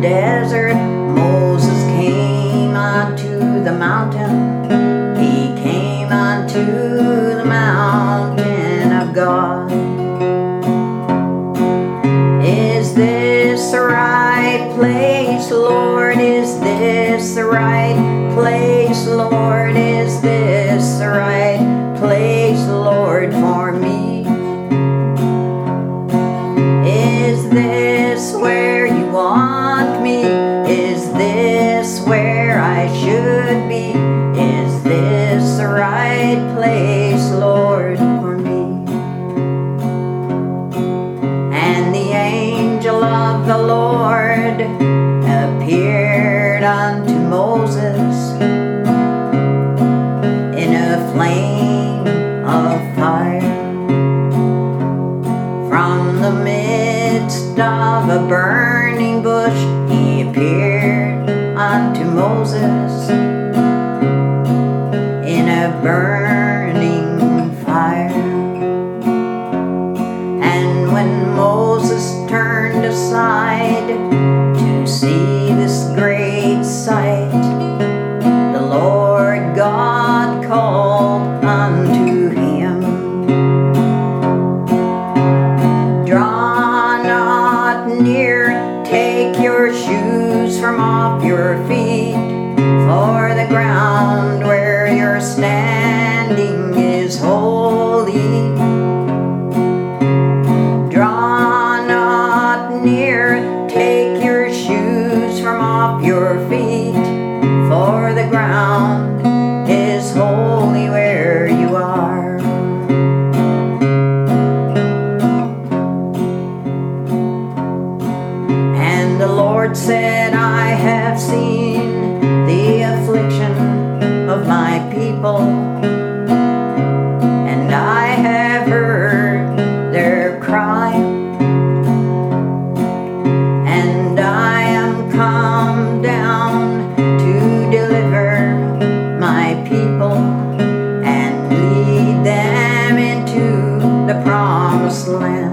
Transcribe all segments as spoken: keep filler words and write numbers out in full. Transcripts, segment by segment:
desert, Moses came unto the mountain. He came unto the mountain of God. Is this the right place, Lord? Is this the right place, Lord? Is this the right place, Lord, for me? Is this where you want me? Is this where I should be? Is this the right place, Lord, for me? And the angel of the Lord appeared unto Moses in a flame of fire. From the midst of a burning bush he appeared unto Moses in a burning fire. And when Moses turned aside to see this great sight, the Lord God called unto him, "Draw not near, take your shoes from off your feet, for the ground where you're standing is holy. Draw not near, take your shoes from off your feet, for the ground is holy where you are." And the Lord said, "I have seen the affliction of my people, and I have heard their cry, and I am come down to deliver my people and lead them into the promised land.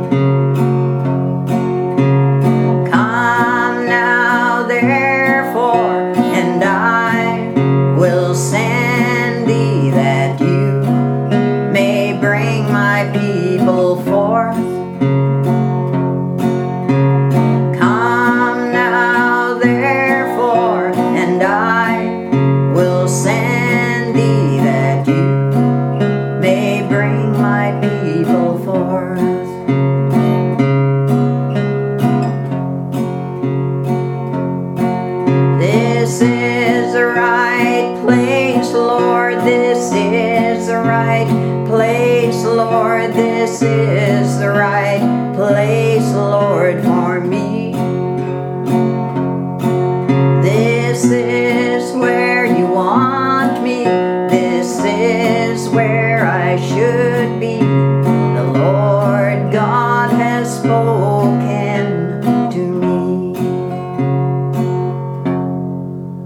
Come now, therefore, and I will send thee, that you may bring my people forth. Come now, therefore, and I will send thee, that you may bring my people forth." This is the right place, Lord. This is the right place, Lord. This is the right